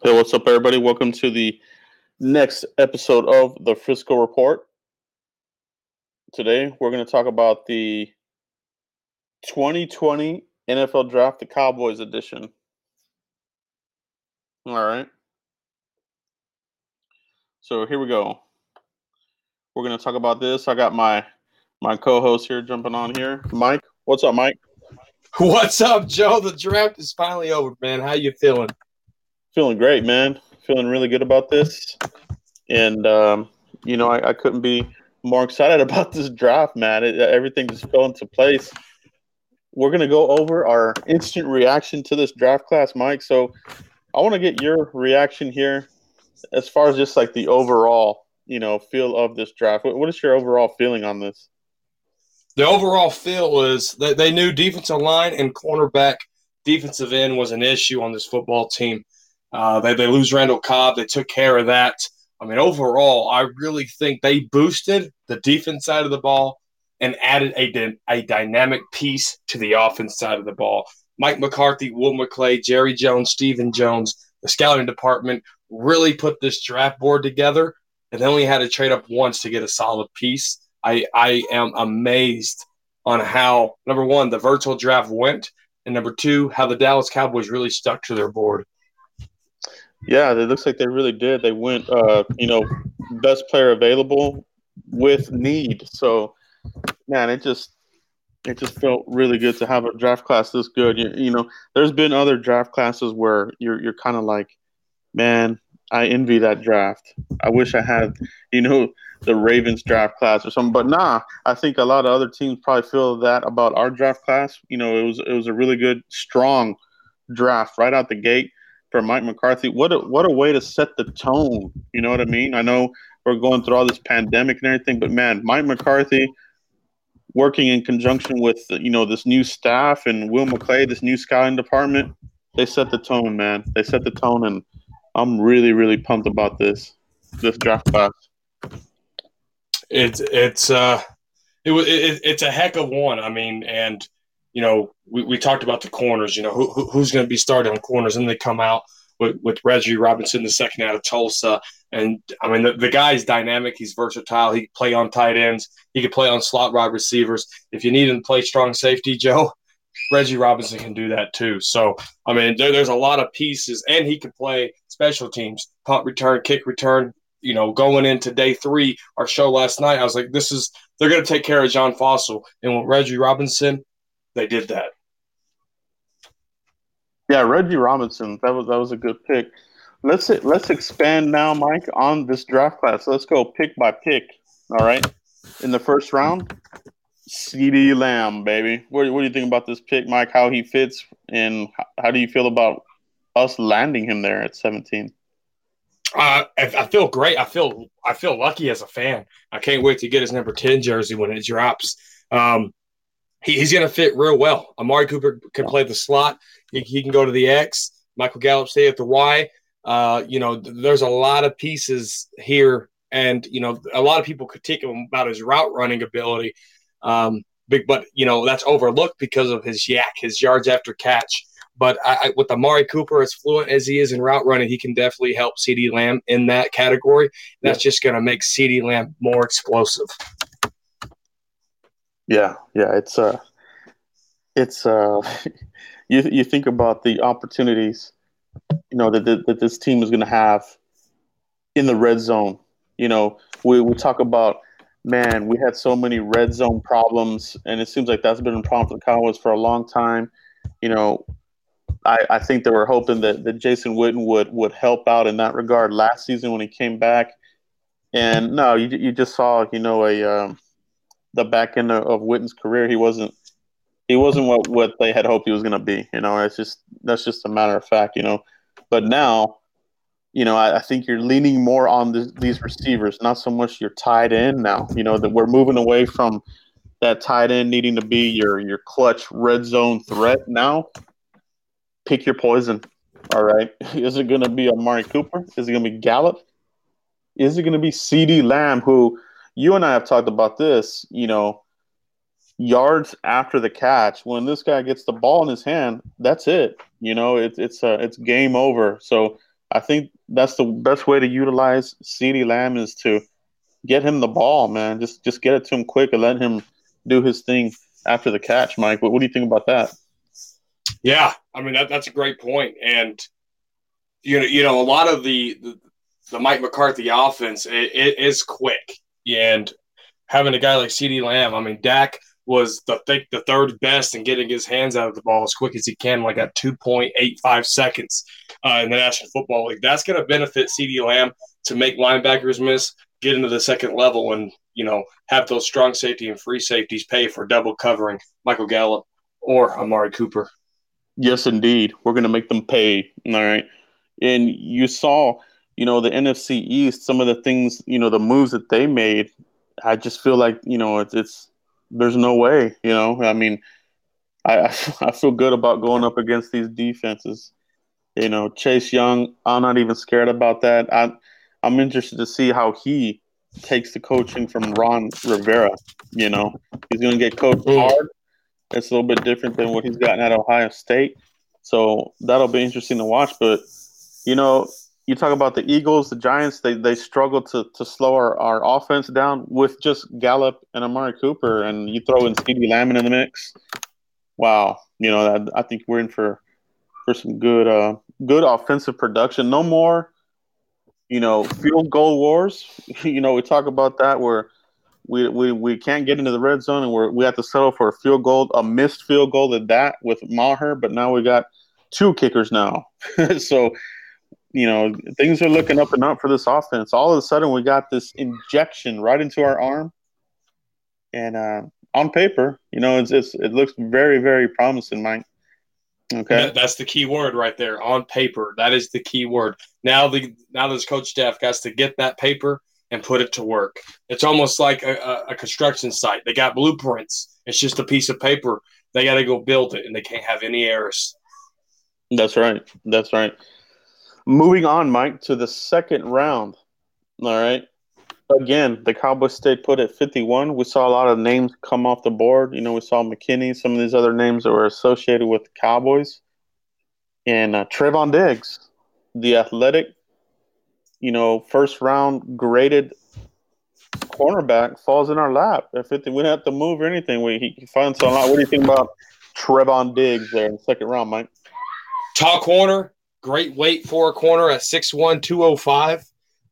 Hey, what's up, everybody? Welcome to the next episode of the Frisco Report. Today, we're going to talk about the 2020 NFL Draft, the Cowboys edition. All right. So here we go. We're going to talk about this. I got my co-host here jumping on here. Mike, what's up, Mike? What's up, Joe? The draft is finally over, man. How you feeling? Feeling great, man. Feeling really good about this. And, I couldn't be more excited about this draft, man. Everything just fell into place. We're going to go over our instant reaction to this draft class, Mike. So I want to get your reaction here as far as just like the overall, feel of this draft. What is your overall feeling on this? The overall feel is that they knew defensive line and cornerback defensive end was an issue on this football team. They lose Randall Cobb. They took care of that. I mean, overall, I really think they boosted the defense side of the ball and added a dynamic piece to the offense side of the ball. Mike McCarthy, Will McClay, Jerry Jones, Stephen Jones, the scouting department really put this draft board together, and they only had to trade up once to get a solid piece. I am amazed on how, number one, the virtual draft went, and number two, how the Dallas Cowboys really stuck to their board. Yeah, it looks like they really did. They went, best player available with need. So, man, it just felt really good to have a draft class this good. There's been other draft classes where you're kind of like, man, I envy that draft. I wish I had, the Ravens draft class or something. But nah, I think a lot of other teams probably feel that about our draft class. It was a really good, strong draft right out the gate for Mike McCarthy. What a way to set the tone. You know what I mean? I know we're going through all this pandemic and everything, but man, Mike McCarthy working in conjunction with this new staff and Will McClay, this new scouting department, they set the tone, man. They set the tone, and I'm really, really pumped about this draft class. It's a heck of one. I mean, and we talked about the corners. Who's going to be starting on corners, and they come out with Reggie Robinson, the second out of Tulsa. And I mean, the guy's dynamic. He's versatile. He can play on tight ends. He can play on slot wide receivers. If you need him to play strong safety, Joe, Reggie Robinson can do that too. So, I mean, there's a lot of pieces, and he can play special teams, punt return, kick return. Going into day 3, our show last night, I was like, they're going to take care of John Fossil. And with Reggie Robinson, they did that. Yeah, Reggie Robinson, that was a good pick. Let's expand now, Mike, on this draft class. Let's go pick by pick. All right. In the first round, CeeDee Lamb, baby. What do you think about this pick, Mike? How he fits, and how do you feel about us landing him there at 17? I feel great. I feel lucky as a fan. I can't wait to get his number 10 jersey when it drops. He's going to fit real well. Amari Cooper can play the slot. He can go to the X. Michael Gallup stay at the Y. There's a lot of pieces here, and a lot of people critique him about his route running ability. But that's overlooked because of his his yards after catch. But with Amari Cooper, as fluent as he is in route running, he can definitely help CeeDee Lamb in that category. That's just going to make CeeDee Lamb more explosive. Yeah, it's you think about the opportunities, that this team is going to have in the red zone. We talk about, man, we had so many red zone problems, and it seems like that's been a problem for the Cowboys for a long time. I think they were hoping that Jason Witten would help out in that regard last season when he came back. And no, you just saw, the back end of Witten's career. He wasn't what they had hoped he was going to be. That's just a matter of fact. But now, I think you're leaning more on these receivers, not so much your tight end now. That we're moving away from that tight end needing to be your clutch red zone threat now. Pick your poison. All right. Is it going to be Amari Cooper? Is it going to be Gallup? Is it going to be CeeDee Lamb, who you and I have talked about this, yards after the catch, when this guy gets the ball in his hand, that's it. It's game over. So I think that's the best way to utilize CeeDee Lamb is to get him the ball, man. Just get it to him quick and let him do his thing after the catch, Mike. What do you think about that? Yeah, I mean that's a great point, and a lot of the Mike McCarthy offense it is quick, and having a guy like CeeDee Lamb, I mean Dak was the third best in getting his hands out of the ball as quick as he can, like at 2.85 seconds in the National Football League. That's going to benefit CeeDee Lamb to make linebackers miss, get into the second level, and have those strong safety and free safeties pay for double covering Michael Gallup or Amari Cooper. Yes, indeed. We're going to make them pay. All right. And you saw, the NFC East, some of the things, the moves that they made. I just feel like, it's there's no way, I mean, I I feel good about going up against these defenses. Chase Young, I'm not even scared about that. I'm interested to see how he takes the coaching from Ron Rivera. He's going to get coached hard. It's a little bit different than what he's gotten at Ohio State. So that'll be interesting to watch. But, you talk about the Eagles, the Giants, they struggle to slow our offense down with just Gallup and Amari Cooper. And you throw in CeeDee Lamb in the mix. Wow. I think we're in for some good offensive production. No more, field goal wars. We talk about that where we can't get into the red zone and we have to settle for a missed field goal at that with Maher, but now we got two kickers now. So, things are looking up and up for this offense. All of a sudden we got this injection right into our arm. And on paper, it looks very, very promising, Mike. Okay. That's the key word right there. On paper, that is the key word. Now this coach staff has to get that paper and put it to work. It's almost like a construction site. They got blueprints. It's just a piece of paper. They got to go build it, and they can't have any errors. That's right. Moving on, Mike, to the second round. All right. Again, the Cowboys stayed put at 51. We saw a lot of names come off the board. We saw McKinney, some of these other names that were associated with the Cowboys. And Trevon Diggs, the athletic, first round graded cornerback, falls in our lap. We didn't have to move or anything. He finds a lot. What do you think about Trevon Diggs there in the second round, Mike? Tall corner, great weight for a corner at 6'1", 205.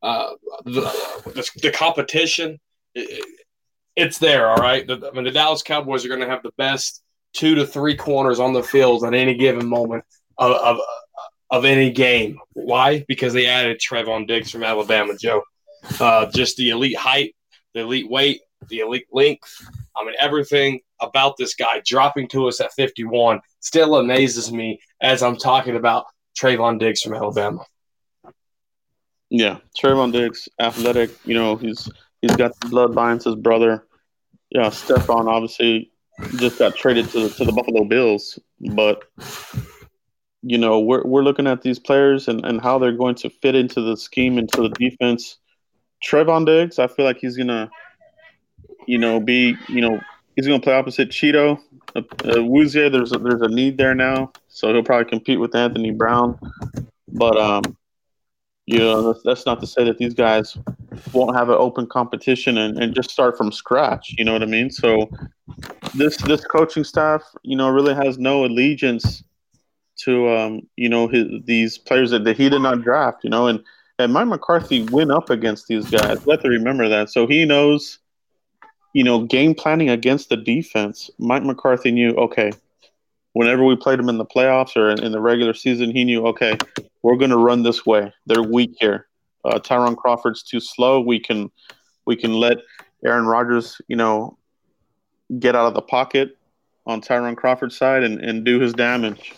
The competition, it's there, all right? The Dallas Cowboys are going to have the best 2 to 3 corners on the field at any given moment of any game. Why? Because they added Trevon Diggs from Alabama, Joe. Just the elite height, the elite weight, the elite length. I mean, everything about this guy dropping to us at 51 still amazes me as I'm talking about Trevon Diggs from Alabama. Yeah, Trevon Diggs, athletic. He's got the bloodlines. His brother, Stephon, obviously just got traded to the Buffalo Bills. But we're looking at these players and how they're going to fit into the scheme, into the defense. Trevon Diggs, I feel like he's gonna, he's gonna play opposite Cheeto. Wuzier, there's a need there now, so he'll probably compete with Anthony Brown. But that's not to say that these guys won't have an open competition and just start from scratch. You know what I mean? So this coaching staff, really has no allegiance to these players that he did not draft. And Mike McCarthy went up against these guys. You have to remember that. So he knows, game planning against the defense. Mike McCarthy knew, okay, whenever we played them in the playoffs or in the regular season, he knew, okay, we're going to run this way. They're weak here. Tyron Crawford's too slow. We can let Aaron Rodgers, get out of the pocket on Tyron Crawford's side and do his damage,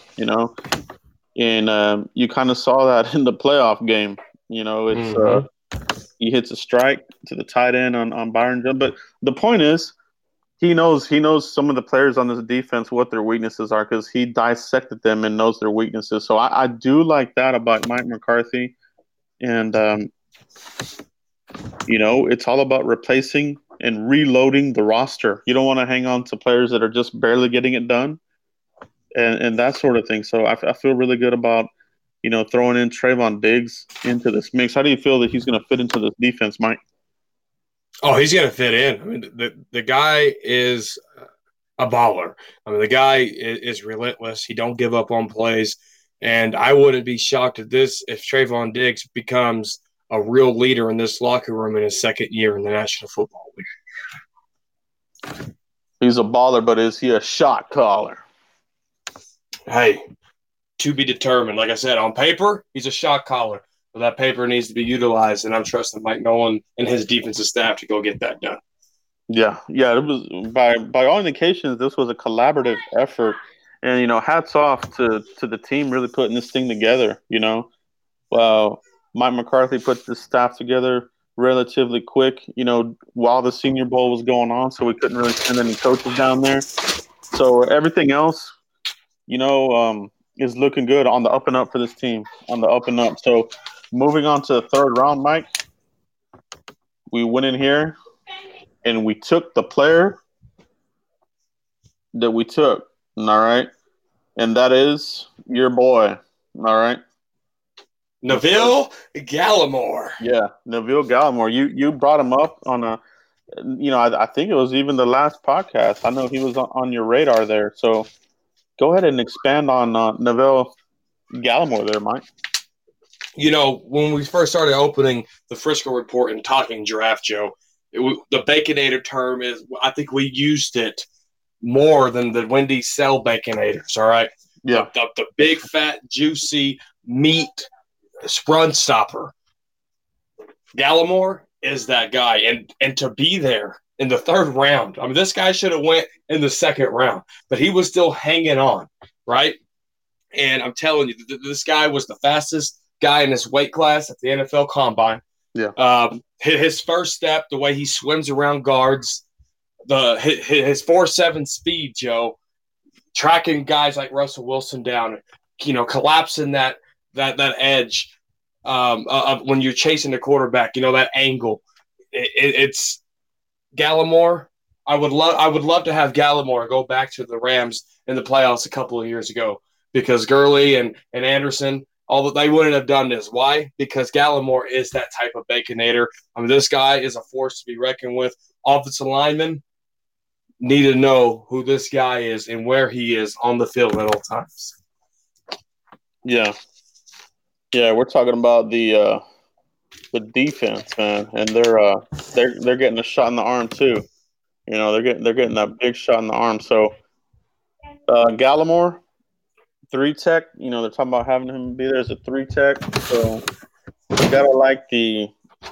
And you kind of saw that in the playoff game. It's he hits a strike to the tight end on Byron Jones. But the point is, he knows some of the players on this defense, what their weaknesses are, because he dissected them and knows their weaknesses. So I do like that about Mike McCarthy. And, it's all about replacing and reloading the roster. You don't want to hang on to players that are just barely getting it done and that sort of thing. So I feel really good about throwing in Trayvon Diggs into this mix. How do you feel that he's going to fit into this defense, Mike? Oh, he's going to fit in. I mean, the guy is a baller. I mean, the guy is relentless. He don't give up on plays. And I wouldn't be shocked if Trayvon Diggs becomes a real leader in this locker room in his second year in the National Football League. He's a baller, but is he a shot caller? Hey, to be determined. Like I said, on paper, he's a shot caller. But that paper needs to be utilized, and I'm trusting Mike Nolan and his defensive staff to go get that done. Yeah. It was by all indications, this was a collaborative effort. And, hats off to the team really putting this thing together, Mike McCarthy put the staff together relatively quick, while the Senior Bowl was going on, so we couldn't really send any coaches down there. So everything else, is looking good on the up and up for this team, on the up and up. So moving on to the third round, Mike, we went in here and we took the player that we took, all right? And that is your boy, all right? Neville Gallimore. Yeah, Neville Gallimore. You brought him up on I think it was even the last podcast. I know he was on your radar there. So go ahead and expand on Neville Gallimore there, Mike. When we first started opening the Frisco Report and talking draft, Joe, the Baconator term is, I think we used it more than the Wendy Cell Baconators, all right? Yeah. The big, fat, juicy meat sprung stopper. Gallimore is that guy. And to be there in the third round, I mean, this guy should have went in the second round, but he was still hanging on, right? And I'm telling you, this guy was the fastest guy in his weight class at the NFL Combine. Yeah. His first step, the way he swims around guards, his 4.7 speed, Joe, tracking guys like Russell Wilson down, collapsing that edge when you're chasing the quarterback, that angle. It's Gallimore. I would love to have Gallimore go back to the Rams in the playoffs a couple of years ago, because Gurley and Anderson, they wouldn't have done this. Why? Because Gallimore is that type of Baconator. I mean, this guy is a force to be reckoned with. Offensive linemen need to know who this guy is and where he is on the field at all times. Yeah, we're talking about the defense, man, and they're getting a shot in the arm too. They're getting that big shot in the arm. So Gallimore, 3-tech. They're talking about having him be there as a 3-tech. So you gotta like the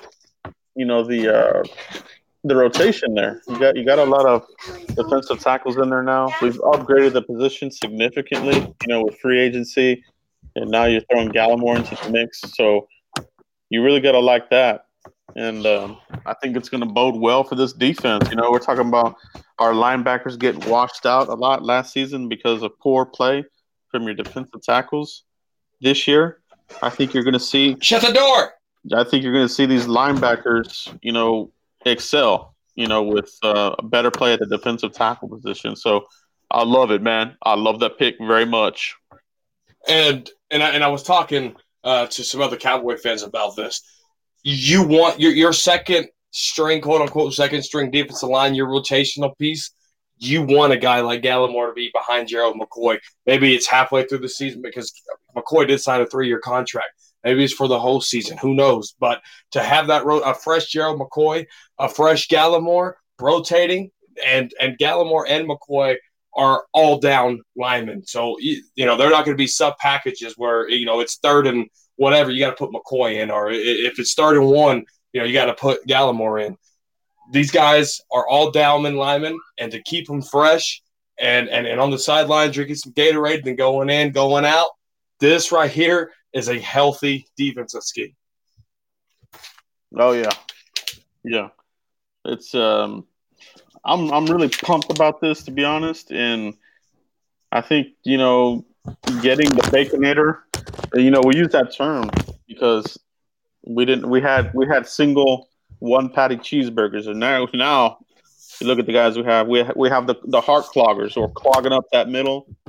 rotation there. You got a lot of defensive tackles in there now. We've upgraded the position significantly, with free agency, and now you're throwing Gallimore into the mix. So you really got to like that. And I think it's going to bode well for this defense. We're talking about our linebackers getting washed out a lot last season because of poor play from your defensive tackles. This year, I think you're going to see – shut the door! I think you're going to see these linebackers, excel, with a better play at the defensive tackle position. So I love it, man. I love that pick very much. And I was talking to some other Cowboy fans about this. You want your second string, quote unquote, second string defensive line, your rotational piece. You want a guy like Gallimore to be behind Gerald McCoy. Maybe it's halfway through the season because McCoy did sign a 3-year contract. Maybe it's for the whole season. Who knows? But to have that a fresh Gerald McCoy, a fresh Gallimore rotating, and Gallimore and McCoy are all down linemen. So, they're not going to be sub packages where, it's third and whatever, you got to put McCoy in. Or if it's third and 1, you got to put Gallimore in. These guys are all down linemen, and to keep them fresh and on the sideline drinking some Gatorade and going in, going out, this right here is a healthy defensive scheme. Oh, yeah. Yeah. It's I'm really pumped about this, to be honest, and I think getting the Baconator. We use that term because we had single one patty cheeseburgers, and now you look at the guys we have. We have the heart cloggers who are clogging up that middle.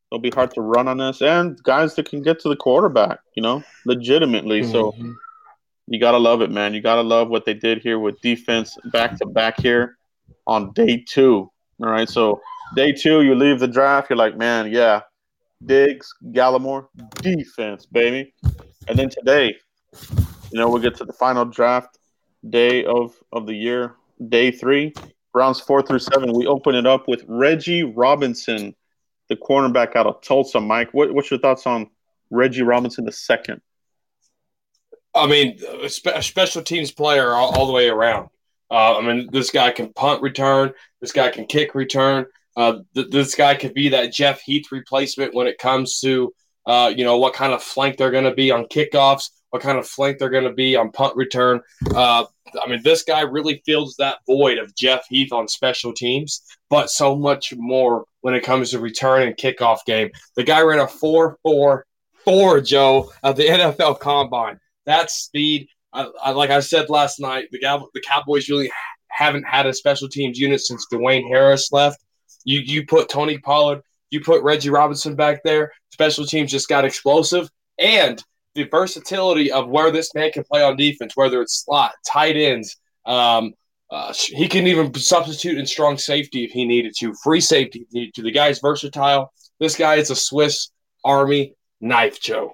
It'll be hard to run on us, and guys that can get to the quarterback, legitimately. So Mm-hmm. you gotta love it, man. You gotta love what they did here with defense back to back here on day 2. All right, so day 2, you leave the draft, you're like, man, yeah, Diggs, Gallimore, defense, baby. And then today, we get to the final draft day of the year, day 3, rounds 4 through 7. We open it up with Reggie Robinson, the cornerback out of Tulsa. Mike, what's your thoughts on Reggie Robinson the second? I mean, a special teams player all the way around. I mean, this guy can punt return. This guy can kick return. This guy could be that Jeff Heath replacement when it comes to, what kind of flank they're going to be on kickoffs, what kind of flank they're going to be on punt return. I mean, this guy really fills that void of Jeff Heath on special teams, but so much more when it comes to return and kickoff game. The guy ran a 4.44, Joe, at the NFL Combine. That speed, like I said last night, the Cowboys really haven't had a special teams unit since Dwayne Harris left. You put Tony Pollard, you put Reggie Robinson back there. Special teams just got explosive, and the versatility of where this man can play on defense, whether it's slot, tight ends. He can even substitute in strong safety if he needed to, free safety if he needed to. The guy's versatile. This guy is a Swiss Army knife, Joe.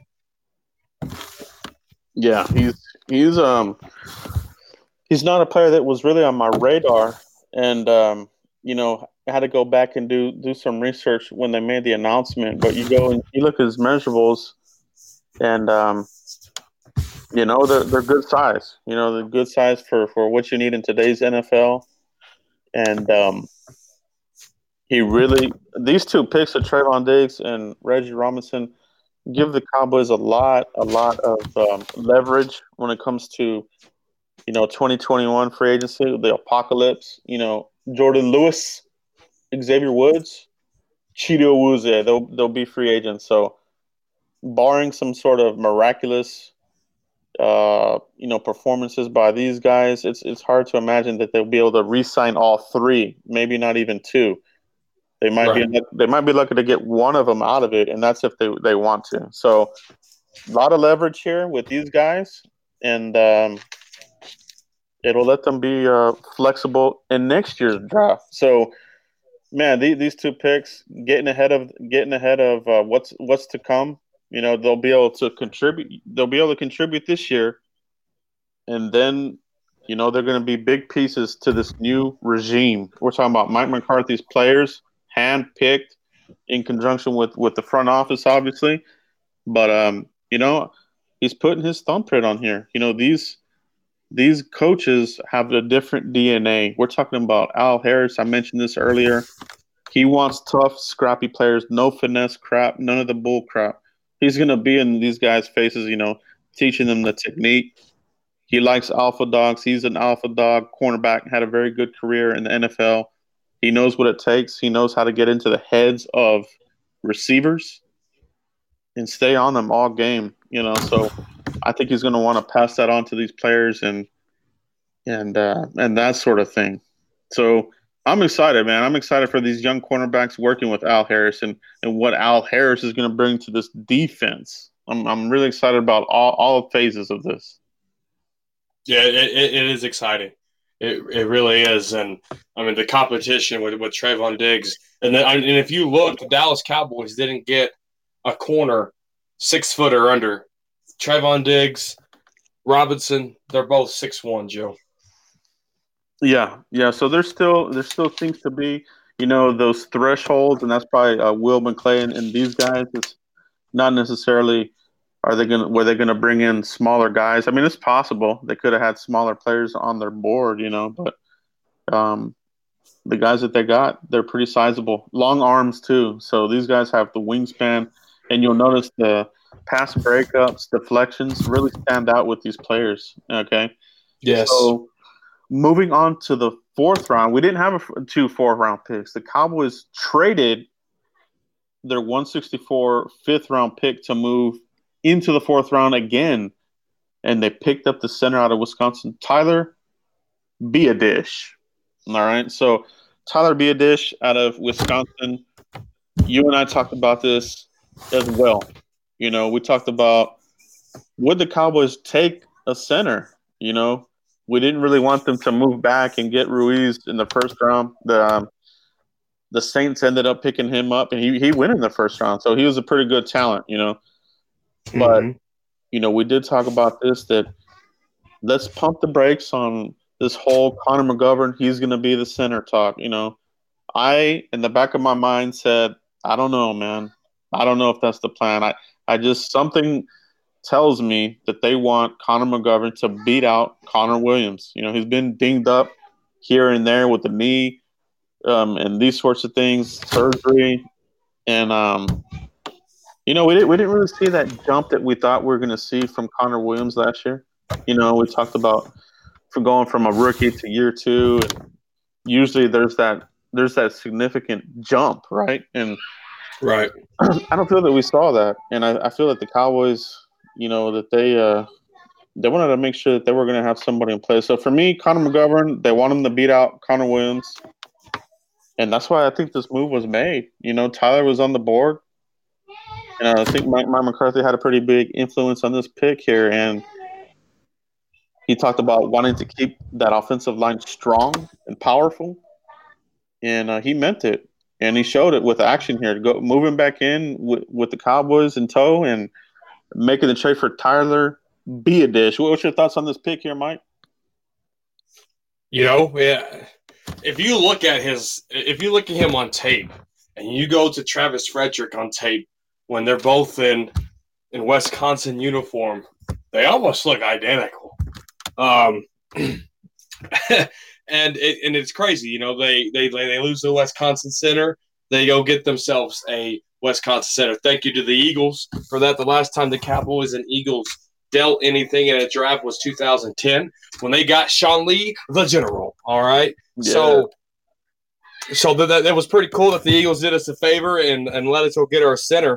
Yeah, he's not a player that was really on my radar, and I had to go back and do some research when they made the announcement. But you go and you look at his measurables, and they're good size. They're good size for what you need in today's NFL, and these 2 picks of Trayvon Diggs and Reggie Robinson give the Cowboys a lot of leverage when it comes to 2021 free agency, the apocalypse. Jordan Lewis, Xavier Woods, Chido Awuzie, they'll be free agents. So, barring some sort of miraculous, performances by these guys, it's hard to imagine that they'll be able to re-sign all 3, maybe not even 2. They might be lucky to get one of them out of it, and that's if they want to. So, a lot of leverage here with these guys, and it'll let them be flexible in next year's draft. So, man, these 2 picks getting ahead of what's to come. They'll be able to contribute. They'll be able to contribute this year, and then they're going to be big pieces to this new regime. We're talking about Mike McCarthy's players, handpicked in conjunction with the front office, obviously. But he's putting his thumbprint on here. These coaches have a different DNA. We're talking about Al Harris. I mentioned this earlier. He wants tough, scrappy players, no finesse crap, none of the bull crap. He's going to be in these guys' faces, teaching them the technique. He likes alpha dogs. He's an alpha dog cornerback, had a very good career in the NFL. He knows what it takes. He knows how to get into the heads of receivers and stay on them all game, So I think he's going to want to pass that on to these players and that sort of thing. So I'm excited, man. I'm excited for these young cornerbacks working with Al Harris and what Al Harris is going to bring to this defense. I'm really excited about all phases of this. Yeah, it is exciting. It really is, and I mean the competition with Trayvon Diggs, and if you look, the Dallas Cowboys didn't get a corner 6 foot or under. Trayvon Diggs, Robinson, they're both 6'1", Joe. Yeah. So there still seems to be those thresholds, and that's probably Will McClay and these guys. It's not necessarily were they gonna bring in smaller guys. I mean, it's possible they could have had smaller players on their board, but the guys that they got, they're pretty sizable, long arms too. So these guys have the wingspan, and you'll notice the pass breakups, deflections really stand out with these players. Okay. Yes. So moving on to the 4th round, we didn't have 2 4th-round picks. The Cowboys traded their 164 5th-round pick to move into the 4th round again, and they picked up the center out of Wisconsin, Tyler Biadasz. All right, so Tyler Biadasz out of Wisconsin, you and I talked about this as well. We talked about, would the Cowboys take a center? We didn't really want them to move back and get Ruiz in the first round. The Saints ended up picking him up, and he went in the first round, so he was a pretty good talent. But Mm-hmm. we did talk about this, that let's pump the brakes on this whole Connor McGovern. He's going to be the center talk. I, in the back of my mind, said, I don't know, man. I don't know if that's the plan. I just, something tells me that they want Connor McGovern to beat out Connor Williams. He's been dinged up here and there with the knee, and these sorts of things, surgery, and we didn't really see that jump that we thought we were going to see from Connor Williams last year. We talked about from going from a rookie to year two, and usually there's that significant jump, right? And Right. I don't feel that we saw that, and I feel that the Cowboys, that they wanted to make sure that they were going to have somebody in place. So for me, Connor McGovern, they want him to beat out Connor Williams, and that's why I think this move was made. Tyler was on the board, and I think Mike McCarthy had a pretty big influence on this pick here, and he talked about wanting to keep that offensive line strong and powerful, and he meant it, and he showed it with action here. Go moving back in with the Cowboys in tow and making the trade for Tyler Biadasz. What's your thoughts on this pick here, Mike? Yeah. If you look at him on tape, and you go to Travis Frederick on tape when they're both in Wisconsin uniform, they almost look identical. And it's crazy. They lose the Wisconsin center. They go get themselves a Wisconsin center. Thank you to the Eagles for that. The last time the Cowboys and Eagles dealt anything in a draft was 2010 when they got Sean Lee, the general. All right. Yeah. So that was pretty cool that the Eagles did us a favor and let us go get our center.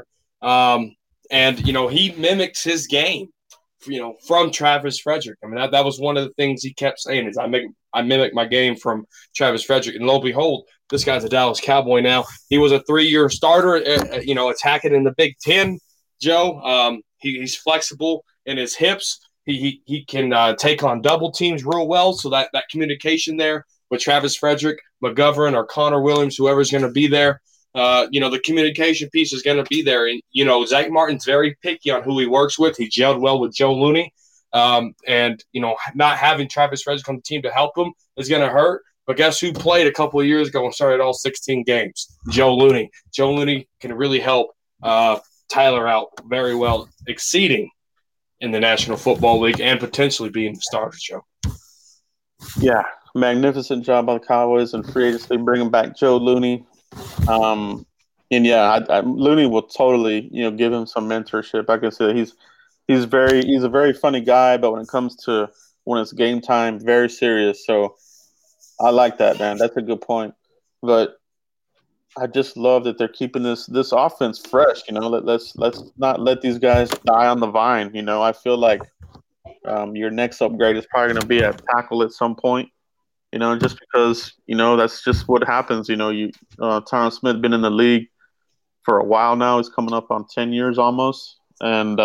And he mimics his game, from Travis Frederick. I mean, that was one of the things he kept saying is I mimic my game from Travis Frederick. And lo and behold, this guy's a Dallas Cowboy now. He was a 3-year starter, attacking in the Big Ten, Joe. He's flexible in his hips. He can take on double teams real well. So that communication there with Travis Frederick, McGovern, or Connor Williams, whoever's going to be there, the communication piece is going to be there. And, Zach Martin's very picky on who he works with. He gelled well with Joe Looney. And not having Travis Frederick on the team to help him is going to hurt. But guess who played a couple of years ago and started all 16 games? Joe Looney. Joe Looney can really help Tyler out very well, exceeding in the National Football League and potentially being the starter, Joe. Yeah, magnificent job by the Cowboys and free agency bringing back Joe Looney. And yeah, Looney will totally, give him some mentorship. I can say he's a very funny guy, but when it's game time, very serious. So I like that, man. That's a good point. But I just love that they're keeping this offense fresh. Let's not let these guys die on the vine. I feel like your next upgrade is probably going to be at tackle at some point. Just because that's just what happens. Tyron Smith been in the league for a while now. He's coming up on 10 years almost, and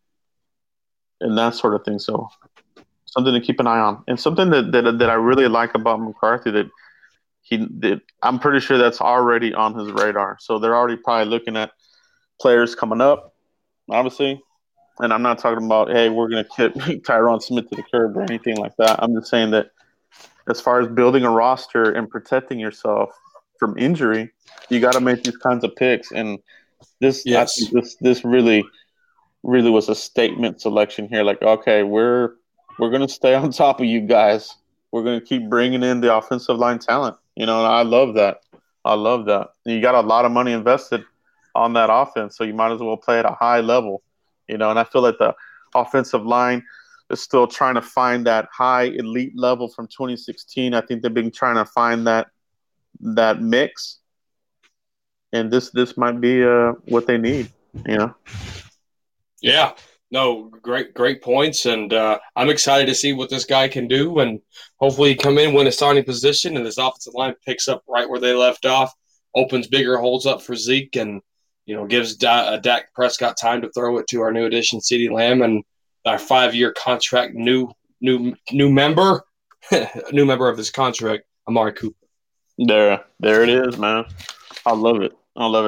that sort of thing. So something to keep an eye on, and something that I really like about McCarthy that I'm pretty sure that's already on his radar. So they're already probably looking at players coming up, obviously. And I'm not talking about, hey, we're going to kick Tyron Smith to the curb or anything like that. I'm just saying that as far as building a roster and protecting yourself from injury, you got to make these kinds of picks. And this, yes. I think this really, really was a statement selection here. Like, okay, we're going to stay on top of you guys. We're going to keep bringing in the offensive line talent. And I love that. You got a lot of money invested on that offense, so you might as well play at a high level. And I feel like the offensive line is still trying to find that high elite level from 2016. I think they've been trying to find that mix, and this might be what they need. Yeah. No, great points, and I'm excited to see what this guy can do, and hopefully come in, win a starting position, and this offensive line picks up right where they left off. opens bigger holes up for Zeke and, gives Dak Prescott time to throw it to our new addition, CeeDee Lamb, and our 5-year contract, new member, new member of this contract, Amari Cooper. There it is, man. I love it.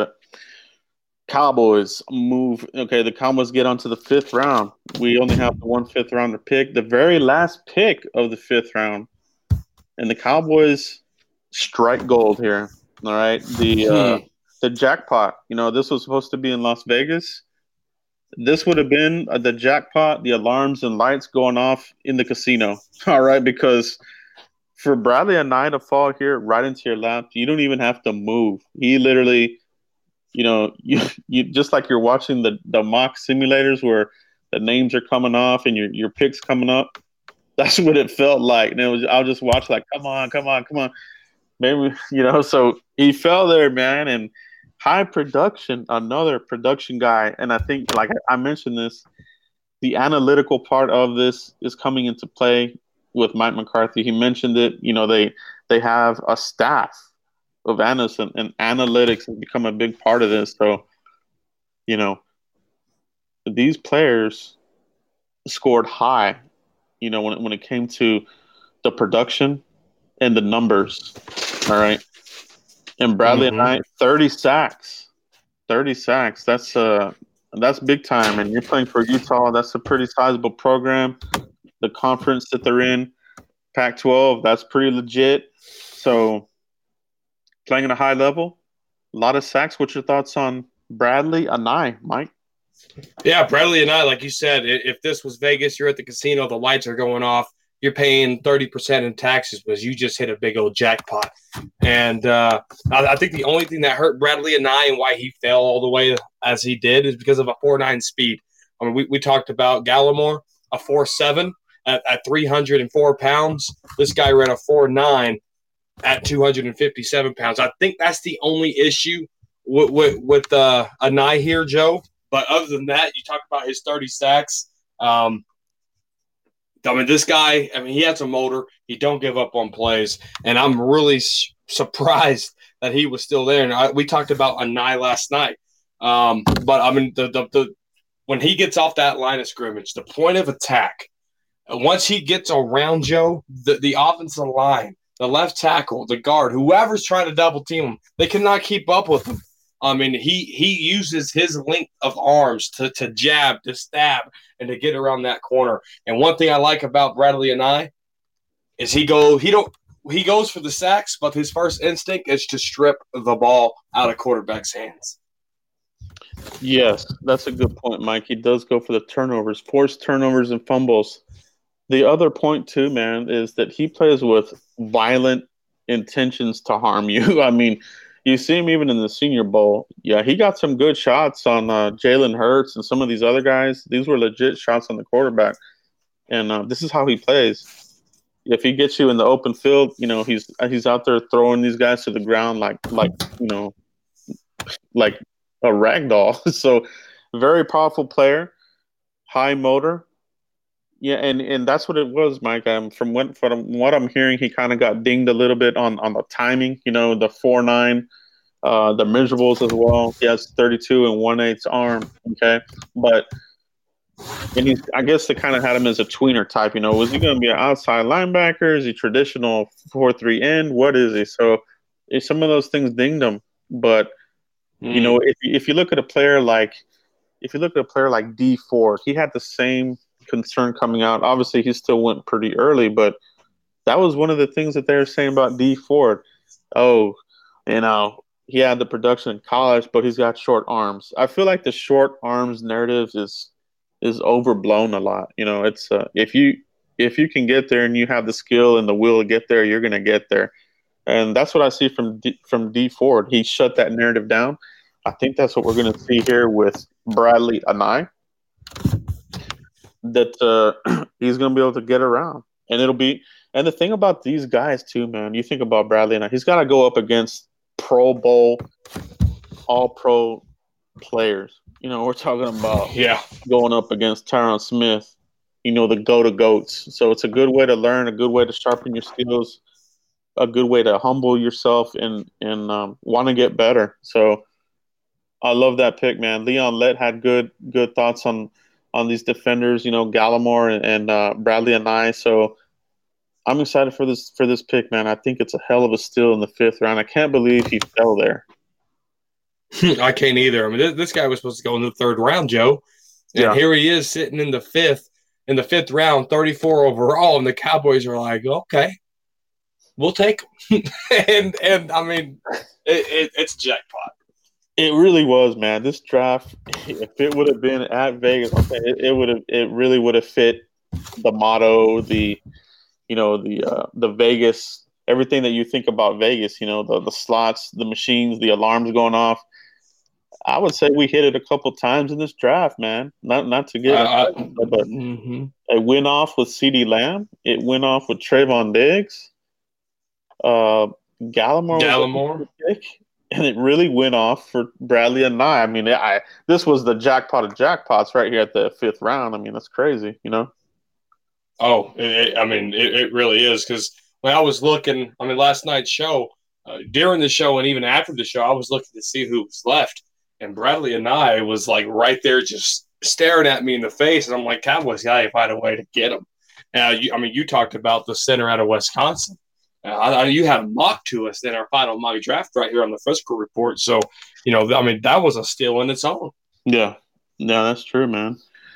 Cowboys move. Okay, the Cowboys get onto the 5th round. We only have the 1 5th-rounder pick, the very last pick of the 5th round, and the Cowboys strike gold here. All right, the jackpot. This was supposed to be in Las Vegas. This would have been the jackpot, the alarms and lights going off in the casino. All right, because for Bradlee Anae to fall here right into your lap, you don't even have to move. He literally, you just like you're watching the mock simulators where the names are coming off and your picks coming up. That's what it felt like. And I'll just watch like, come on. Maybe, so he fell there, man. And high production, another production guy. And I think, like I mentioned this, the analytical part of this is coming into play with Mike McCarthy. He mentioned it. They have a staff of analysts, and analytics has become a big part of this. So, these players scored high, when it came to the production and the numbers. All right. And Bradlee Anae, 30 sacks. 30 sacks. That's big time. And you're playing for Utah. That's a pretty sizable program. The conference that they're in, Pac-12, that's pretty legit. So playing at a high level, a lot of sacks. What's your thoughts on Bradlee Anae, Mike? Yeah, Bradlee Anae, like you said, if this was Vegas, you're at the casino, the lights are going off, you're paying 30% in taxes because you just hit a big old jackpot. And I think the only thing that hurt Bradlee Anae and why he fell all the way as he did is because of a 4.9 speed. I mean, we talked about Gallimore, a 4.7 at 304 pounds. This guy ran a 4.9 at 257 pounds. I think that's the only issue with Anae here, Joe. But other than that, you talk about his 30 sacks. This guy, he has a motor. He don't give up on plays. And I'm really surprised that he was still there. And we talked about Anae last night. But when he gets off that line of scrimmage, the point of attack, once he gets around Joe, the offensive line, the left tackle, the guard, whoever's trying to double team him, they cannot keep up with him. He uses his length of arms to jab, to stab, and to get around that corner. And one thing I like about Bradlee Anae is he goes for the sacks, but his first instinct is to strip the ball out of quarterback's hands. Yes, that's a good point, Mike. He does go for the turnovers, forced turnovers and fumbles. The other point, too, man, is that he plays with violent intentions to harm you. You see him even in the Senior Bowl. Yeah, he got some good shots on Jalen Hurts and some of these other guys. These were legit shots on the quarterback. And this is how he plays. If he gets you in the open field, he's out there throwing these guys to the ground like a rag doll. So very powerful player, high motor. Yeah, and that's what it was, Mike. From what I'm hearing, he kind of got dinged a little bit on the timing. The 4.9, the measurables as well. He has 32 and 1/8 arm. Okay, and I guess they kind of had him as a tweener type. Was he going to be an outside linebacker? Is he traditional 4-3 end? What is he? So some of those things dinged him. But if you look at a player like Dee Ford, he had the same concern coming out. Obviously, he still went pretty early, but that was one of the things that they were saying about Dee Ford. Oh, he had the production in college, but he's got short arms. I feel like the short arms narrative is overblown a lot. It's if you can get there and you have the skill and the will to get there, you're going to get there. And that's what I see from Dee Ford. He shut that narrative down. I think that's what we're going to see here with Bradlee Anae. That he's going to be able to get around. And the thing about these guys too, man, you think about Bradlee Anae, he's got to go up against Pro Bowl, All-Pro players. We're talking about going up against Tyron Smith, the go-to-goats. So it's a good way to learn, a good way to sharpen your skills. a good way to humble yourself and want to get better. So I love that pick, man. Leon Lett had good thoughts on these defenders. Gallimore and Bradley and I. So I'm excited for this pick, man. I think it's a hell of a steal in the fifth round. I can't believe he fell there. I can't either. I mean, this guy was supposed to go in the third round, Joe, and Yeah. here he is sitting in the fifth round, 34 overall, and the Cowboys are like, okay, we'll take him. and I mean, it's jackpot. It really was, man. This draft, if it would have been at Vegas, okay, it really would have fit the motto, the Vegas, everything that you think about Vegas. The slots, the machines, the alarms going off. I would say we hit it a couple times in this draft, man. Not to get, but it went off with CeeDee Lamb. It went off with Trayvon Diggs. Gallimore was a pick, and it really went off for Bradley and I. I mean, this was the jackpot of jackpots right here at the fifth round. I mean, that's crazy, Oh, it really is, because when I was looking, last night's show, during the show and even after the show, I was looking to see who was left, and Bradley and I was like right there, just staring at me in the face, and I'm like, Cowboys got to find a way to get him. You talked about the center out of Wisconsin. You had a mock to us in our final mock draft right here on the Frisco Report. So, that was a steal in its own. Yeah, that's true, man.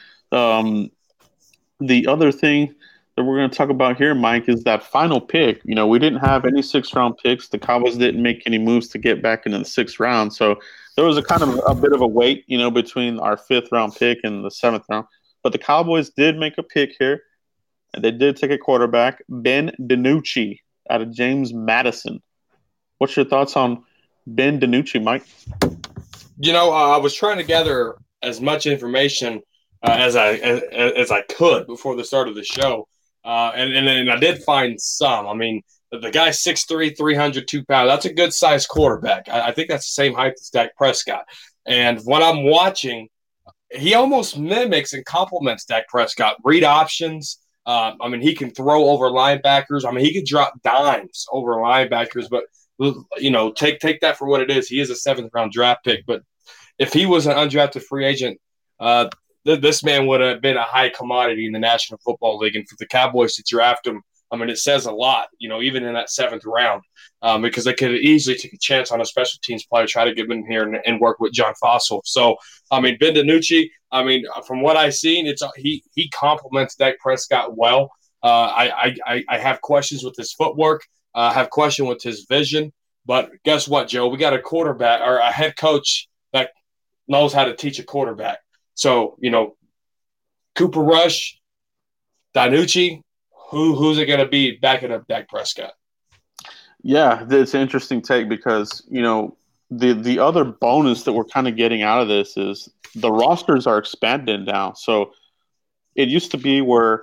The other thing that we're going to talk about here, Mike, is that final pick. We didn't have any sixth-round picks. The Cowboys didn't make any moves to get back into the sixth round. So there was a kind of a bit of a wait, between our fifth-round pick and the seventh round. But the Cowboys did make a pick here, and they did take a quarterback, Ben DiNucci, out of James Madison. What's your thoughts on Ben DiNucci, Mike? I was trying to gather as much information as I could before the start of the show, and I did find some. I mean, the guy's 6'3", 302 pounds. That's a good sized quarterback. I think that's the same height as Dak Prescott. And when I'm watching, he almost mimics and complements Dak Prescott. Read options. He can throw over linebackers. He can drop dimes over linebackers, but take that for what it is. He is a seventh round draft pick, but if he was an undrafted free agent, this man would have been a high commodity in the National Football League. And for the Cowboys to draft him, it says a lot, even in that seventh round, because they could easily take a chance on a special teams player, try to get him in here and work with John Fossil. So, Ben DiNucci, from what I've seen, he complements Dak Prescott well. I have questions with his footwork. I have questions with his vision. But guess what, Joe? We got a quarterback or a head coach that knows how to teach a quarterback. So, Cooper Rush, DiNucci, who's it going to be backing up Dak Prescott? Yeah, it's an interesting take because, the other bonus that we're kind of getting out of this is the rosters are expanded now. So it used to be where,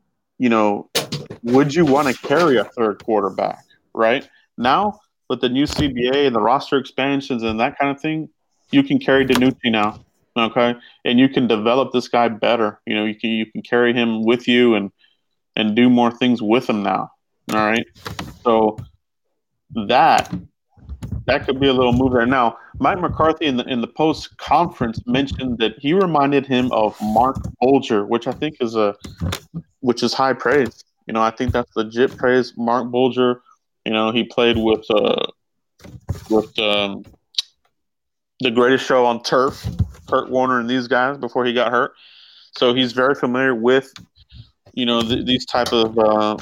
would you want to carry a third quarterback, right? Now, with the new CBA and the roster expansions and that kind of thing, you can carry DiNucci now, okay? And you can develop this guy better. You can carry him with you and do more things with him now, all right? So that could be a little move there. Now, Mike McCarthy in the post conference mentioned that he reminded him of Mark Bulger, which I think is high praise. I think that's legit praise. Mark Bulger, he played with the Greatest Show on Turf, Kurt Warner and these guys before he got hurt. So he's very familiar with these type of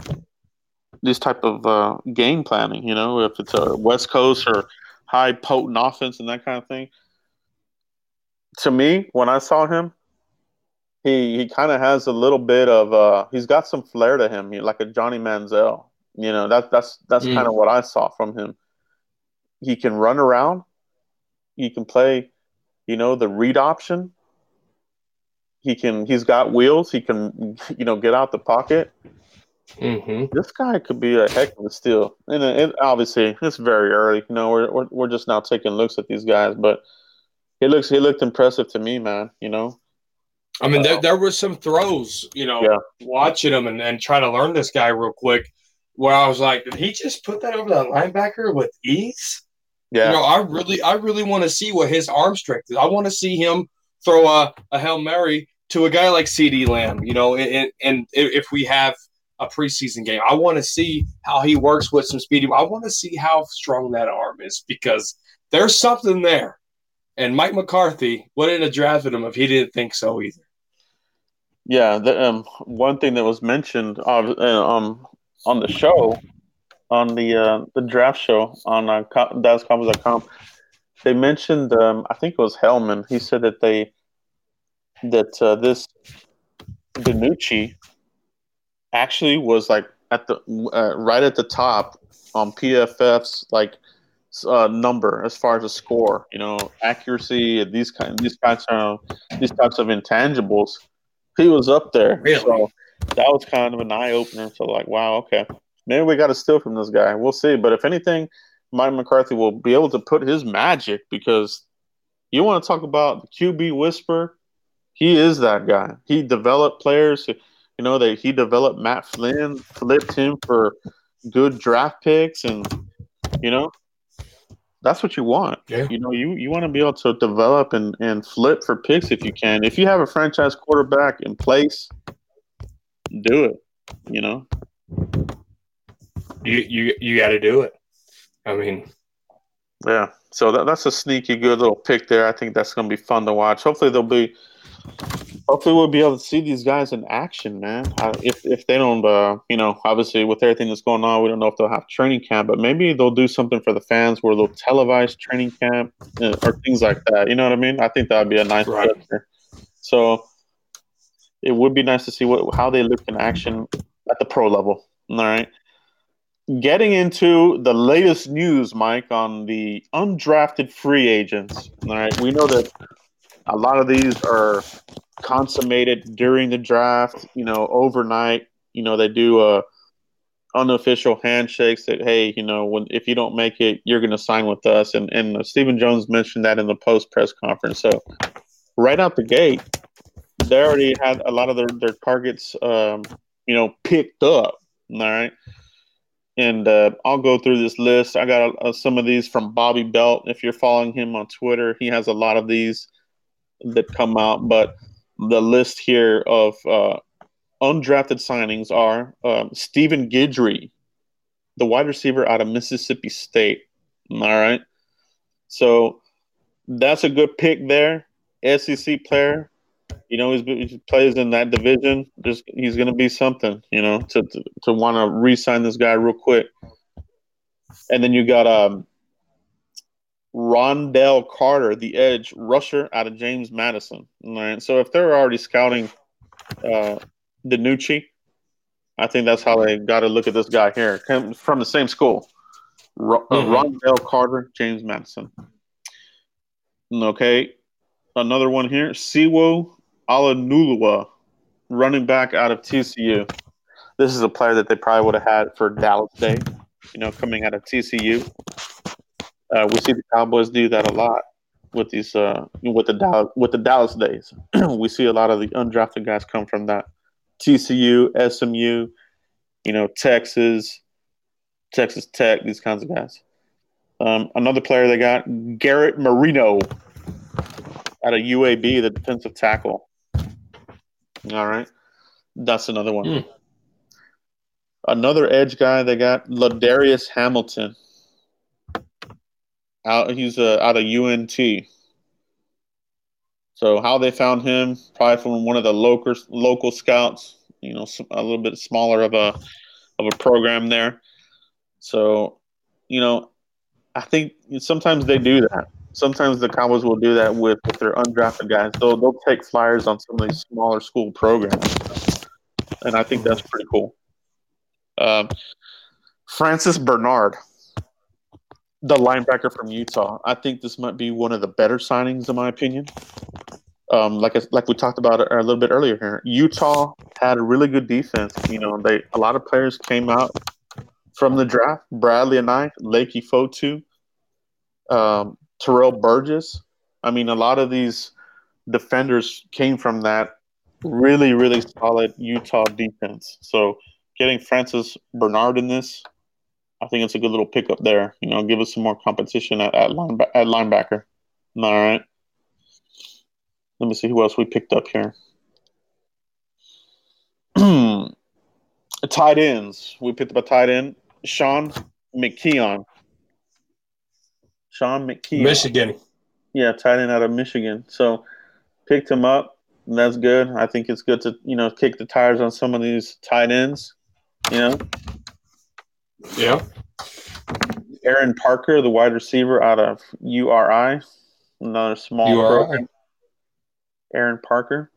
game planning, if it's a West Coast or high potent offense and that kind of thing. To me, when I saw him, he kind of has a little bit of he's got some flair to him, like a Johnny Manziel. That's kind of what I saw from him. He can run around. He can play, the read option. He's got wheels. He can, get out the pocket. Mm-hmm. This guy could be a heck of a steal. And obviously, it's very early. We're just now taking looks at these guys, but he looked impressive to me, man. There were some throws, watching him and trying to learn this guy real quick. where I was like, did he just put that over that linebacker with ease? Yeah. I really want to see what his arm strength is. I want to see him throw a Hail Mary to a guy like CeeDee Lamb, and if we have a preseason game, I want to see how he works with some speed. I want to see how strong that arm is because there's something there. And Mike McCarthy wouldn't have drafted him if he didn't think so either. Yeah. One thing that was mentioned on the show, on the draft show on DallasCowboys.com, they mentioned I think it was Hellman. He said that this DiNucci actually was like at the right at the top on PFF's like number as far as a score. Accuracy, these types of intangibles. He was up there, Really? so that was kind of an eye opener. So like, wow, okay, maybe we got to steal from this guy. We'll see. But if anything, Mike McCarthy will be able to put his magic because you want to talk about the QB whisper. He is that guy. He developed players. He developed Matt Flynn, flipped him for good draft picks, and you know that's what you want. Yeah. You want to be able to develop and flip for picks if you can. If you have a franchise quarterback in place, do it. You know. You got to do it. I mean, Yeah. So that's a sneaky good little pick there. I think that's going to be fun to watch. Hopefully we'll be able to see these guys in action, man. If they don't, obviously with everything that's going on, we don't know if they'll have training camp, but maybe they'll do something for the fans where they'll televise training camp or things like that. You know what I mean? I think that would be a nice right. gesture. So it would be nice to see how they look in action at the pro level. All right. Getting into the latest news, Mike, on the undrafted free agents. All right. We know that a lot of these are consummated during the draft, overnight. They do unofficial handshakes that, hey, if you don't make it, you're going to sign with us. And Stephen Jones mentioned that in the post press conference. So right out the gate, they already had a lot of their targets, picked up. All right. And I'll go through this list. I got some of these from Bobby Belt. If you're following him on Twitter, he has a lot of these that come out. But the list here of undrafted signings are Stephen Guidry, the wide receiver out of Mississippi State. All right. So that's a good pick there. SEC player. He plays in that division. He's going to be something, to want to re-sign this guy real quick. And then you got Rondell Carter, the edge rusher out of James Madison. All right. So if they're already scouting DiNucci, I think that's how they got to look at this guy here. From the same school. Rondell Carter, James Madison. Okay. Another one here. Siwo Alanulua, running back out of TCU. This is a player that they probably would have had for Dallas Day, coming out of TCU. We see the Cowboys do that a lot with these with the Dallas Days. We see a lot of the undrafted guys come from that TCU, SMU, Texas Tech, these kinds of guys. Another player they got, Garrett Marino out of UAB, the defensive tackle. All right. That's another one. Another edge guy they got, Ladarius Hamilton. He's out of UNT. So how they found him, probably from one of the local scouts, a little bit smaller of a program there. So, I think sometimes they do that. Sometimes the Cowboys will do that with their undrafted guys. They'll take flyers on some of these smaller school programs, and I think that's pretty cool. Francis Bernard, the linebacker from Utah. I think this might be one of the better signings, in my opinion. Like we talked about a little bit earlier here, Utah had a really good defense. A lot of players came out from the draft. Bradley Anae, Lakey Fotu, Terrell Burgess. I mean, a lot of these defenders came from that really, really solid Utah defense. So getting Francis Bernard in this, I think it's a good little pickup there. Give us some more competition at linebacker. All right. Let me see who else we picked up here. Tight ends. We picked up a tight end, Sean McKeon. Michigan. Yeah, tight end out of Michigan. So picked him up, and that's good. I think it's good to kick the tires on some of these tight ends. Yeah. Aaron Parker, the wide receiver out of URI, another small program. Aaron Parker.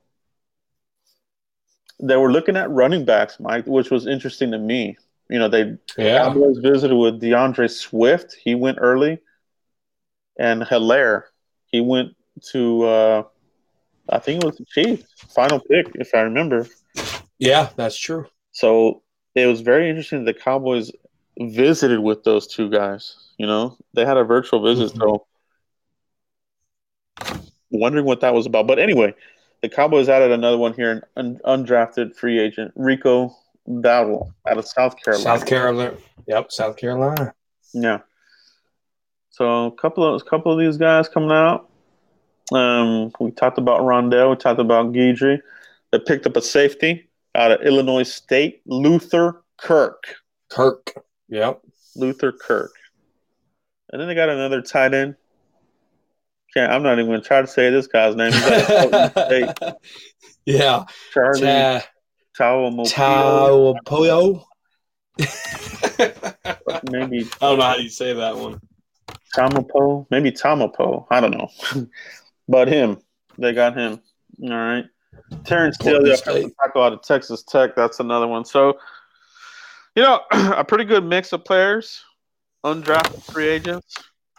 They were looking at running backs, Mike, which was interesting to me. Cowboys visited with DeAndre Swift. He went early. And Hilaire, he went to, I think it was the Chiefs, final pick, if I remember. Yeah, that's true. So it was very interesting that the Cowboys visited with those two guys. They had a virtual visit, so wondering what that was about. But anyway, the Cowboys added another one here, an undrafted free agent, Rico Dowdle out of South Carolina. South Carolina. Yeah. So a couple of these guys coming out. We talked about Rondell. We talked about Guidry. They picked up a safety out of Illinois State, Luther Kirk. Yep. Luther Kirk. And then they got another tight end. I'm not even going to try to say this guy's name. He's out of Portland State. Yeah. Charlie Taopoyo. Maybe. I don't know how you say that one. Tamapo. Maybe Tamapo. I don't know. But they got him. All right. Terrence Steele, the offensive tackle out of Texas Tech. That's another one. So, a pretty good mix of players, undrafted free agents.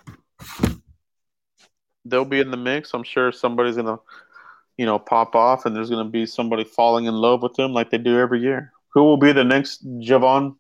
They'll be in the mix. I'm sure somebody's going to, pop off, and there's going to be somebody falling in love with them like they do every year. Who will be the next John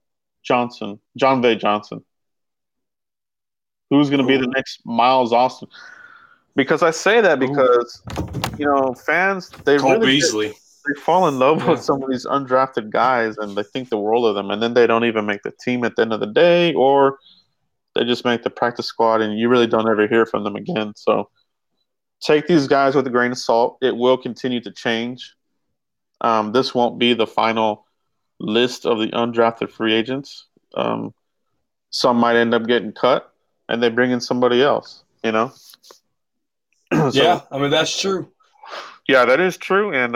V. Johnson? Who's going to be the next Miles Austin? Because I say that because, fans, they fall in love with some of these undrafted guys, and they think the world of them, and then they don't even make the team at the end of the day, or they just make the practice squad, and you really don't ever hear from them again. So take these guys with a grain of salt. It will continue to change. This won't be the final list of the undrafted free agents. Some might end up getting cut, and they bring in somebody else, So, yeah, I mean, that's true. Yeah, that is true. And,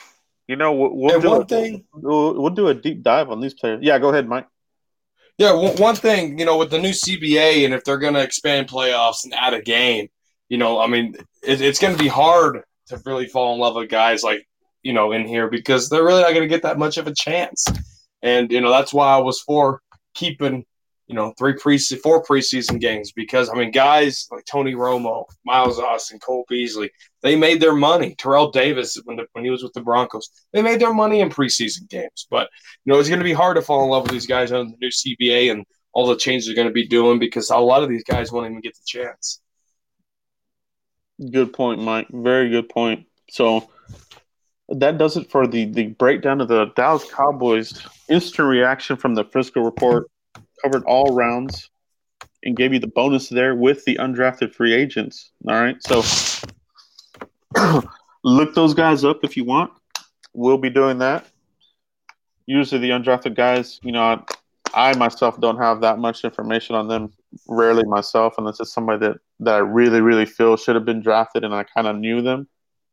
we'll do a deep dive on these players. Yeah, go ahead, Mike. Yeah, one thing, with the new CBA, and if they're going to expand playoffs and add a game, it's going to be hard to really fall in love with guys like, in here because they're really not going to get that much of a chance. And, that's why I was for keeping, 4 preseason games because, guys like Tony Romo, Miles Austin, Cole Beasley, they made their money. Terrell Davis, when he was with the Broncos, they made their money in preseason games. But, it's going to be hard to fall in love with these guys under the new CBA and all the changes they're going to be doing because a lot of these guys won't even get the chance. Good point, Mike. Very good point. So that does it for the breakdown of the Dallas Cowboys. Instant reaction from the Frisco Report. Covered all rounds and gave you the bonus there with the undrafted free agents. All right. So look those guys up if you want. We'll be doing that. Usually the undrafted guys, I myself don't have that much information on them. Rarely myself, unless it's somebody that I really, really feel should have been drafted and I kind of knew them.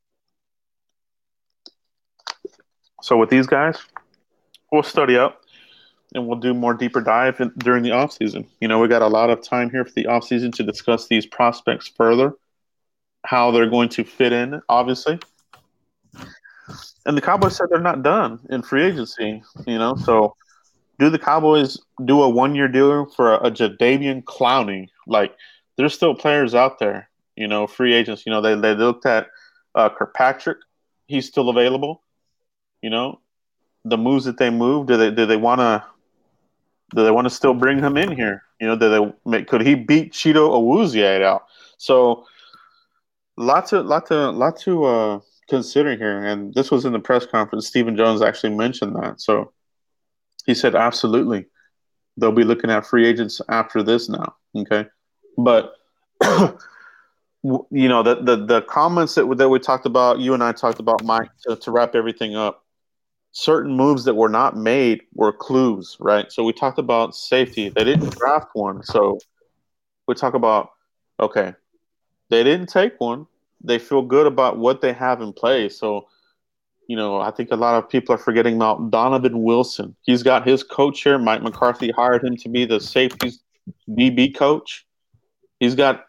So with these guys, we'll study up. And we'll do more deeper dive during the offseason. We got a lot of time here for the offseason to discuss these prospects further, how they're going to fit in, obviously. And the Cowboys said they're not done in free agency, So do the Cowboys do a 1-year deal for a Jadeveon Clowney? Like, there's still players out there, free agents. They looked at Kirkpatrick. He's still available. The moves that they moved, do they want to – do they want to still bring him in here? Could he beat Cheeto Awuzie out? So, lot to consider here. And this was in the press conference. Stephen Jones actually mentioned that. So, He said, absolutely. They'll be looking at free agents after this now. Okay. But, the comments that we talked about, you and I talked about, Mike, to wrap everything up, certain moves that were not made were clues, right? So we talked about safety. They didn't draft one. So we talk about, okay, they didn't take one. They feel good about what they have in place. So, I think a lot of people are forgetting about Donovan Wilson. He's got his coach here. Mike McCarthy hired him to be the safeties DB coach. He's got,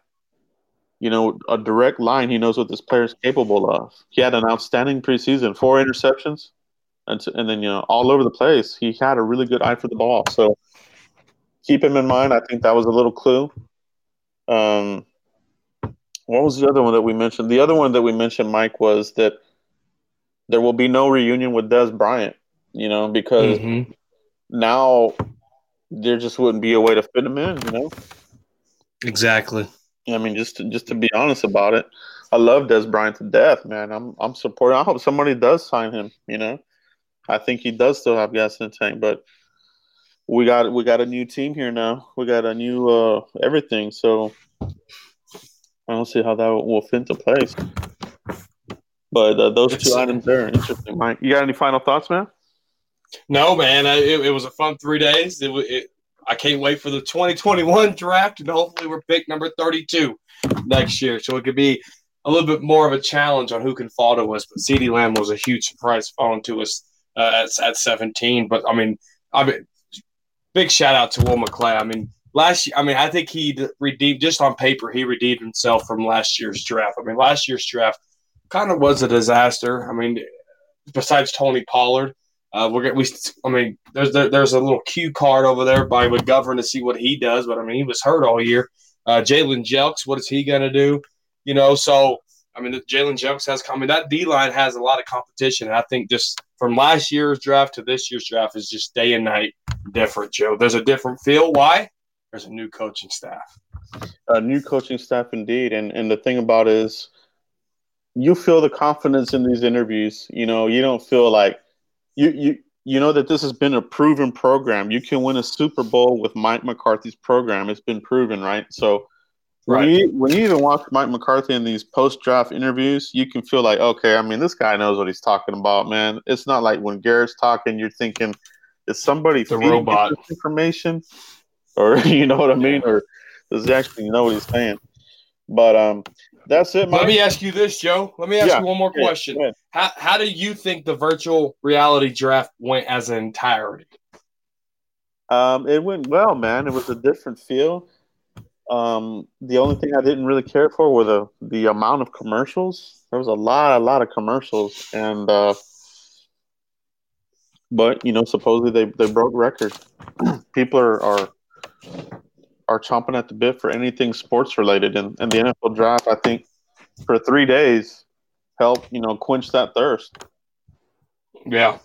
a direct line. He knows what this player is capable of. He had an outstanding preseason, 4 interceptions, and then, all over the place. He had a really good eye for the ball. So keep him in mind. I think that was a little clue. Um, what was the other one that we mentioned? The other one that we mentioned, Mike, was that there will be no reunion with Dez Bryant, because now there just wouldn't be a way to fit him in. Exactly. I mean, just to be honest about it, I love Dez Bryant to death, man. I'm supporting. I hope somebody does sign him. I think he does still have gas in the tank, but we got a new team here now. We got a new everything. So I don't see how that will fit into place. But those two items there are interesting. Mike, you got any final thoughts, man? No, man. It was a fun 3 days. I can't wait for the 2021 draft, and hopefully we're pick number 32 next year. So it could be a little bit more of a challenge on who can fall to us. But CeeDee Lamb was a huge surprise falling to us at 17. But, I mean, big shout out to Will McClay. I mean, last year, I think he redeemed, just on paper, he redeemed himself from last year's draft. I mean, last year's draft kind of was a disaster. I mean, besides Tony Pollard, there's a little cue card over there by McGovern to see what he does, but I mean, he was hurt all year. Jalen Jelks, what is he going to do? So I mean, Jalen Jelks has coming. That D line has a lot of competition, and I think just from last year's draft to this year's draft is just day and night different, Joe. There's a different feel. Why? There's a new coaching staff. A new coaching staff, indeed, and the thing about it is, you feel the confidence in these interviews. You don't feel like you know that this has been a proven program. You can win a Super Bowl with Mike McCarthy's program. It's been proven, right? So when you even watch Mike McCarthy in these post-draft interviews, you can feel like, okay, I mean, this guy knows what he's talking about, man. It's not like when Garrett's talking, you're thinking, is somebody the feeding robot you this information? Or you know what I mean? Or does he actually know what he's saying? But that's it, Mike. Let me ask you this, Joe. Let me ask you one more question. How do you think the virtual reality draft went as an entirety? It went well, man. It was a different feel. The only thing I didn't really care for were the amount of commercials. There was a lot of commercials, and but supposedly they broke records. People are chomping at the bit for anything sports related, and the NFL draft, I think, for 3 days helped quench that thirst. Yeah.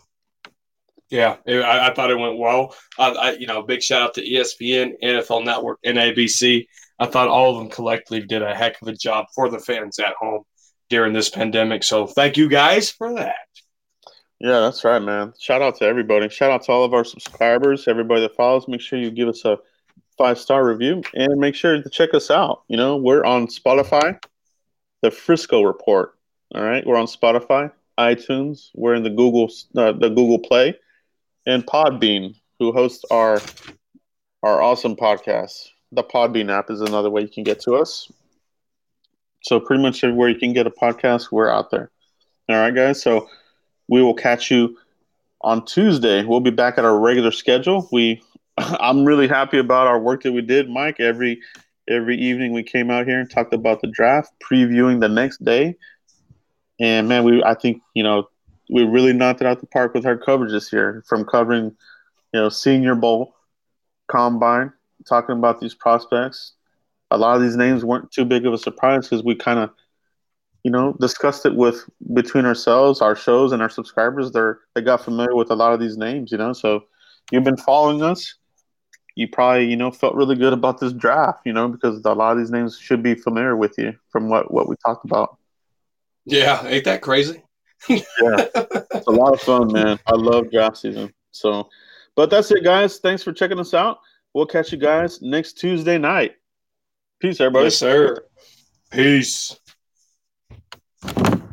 I thought it went well. Big shout out to ESPN, NFL Network, and ABC. I thought all of them collectively did a heck of a job for the fans at home during this pandemic. So thank you guys for that. Yeah, that's right, man. Shout out to everybody. Shout out to all of our subscribers, everybody that follows. Make sure you give us a 5-star review and make sure to check us out. We're on Spotify, the Frisco Report. All right, we're on Spotify, iTunes. We're in the Google Play, and Podbean, who hosts our awesome podcast. The Podbean app is another way you can get to us. So pretty much everywhere you can get a podcast, we're out there. All right, guys. So we will catch you on Tuesday. We'll be back at our regular schedule. I'm really happy about our work that we did, Mike. Every evening we came out here and talked about the draft, previewing the next day. And man, I think we really knocked it out the park with our coverage this year, from covering Senior Bowl, Combine, talking about these prospects. A lot of these names weren't too big of a surprise because we kind of discussed it between ourselves, our shows, and our subscribers. They got familiar with a lot of these names, So you've been following us. You probably felt really good about this draft, because a lot of these names should be familiar with you from what we talked about. Yeah, ain't that crazy? Yeah, it's a lot of fun, man. I love draft season. So, But that's it, guys. Thanks for checking us out. We'll catch you guys next Tuesday night. Peace, everybody. Yes, sir. Peace.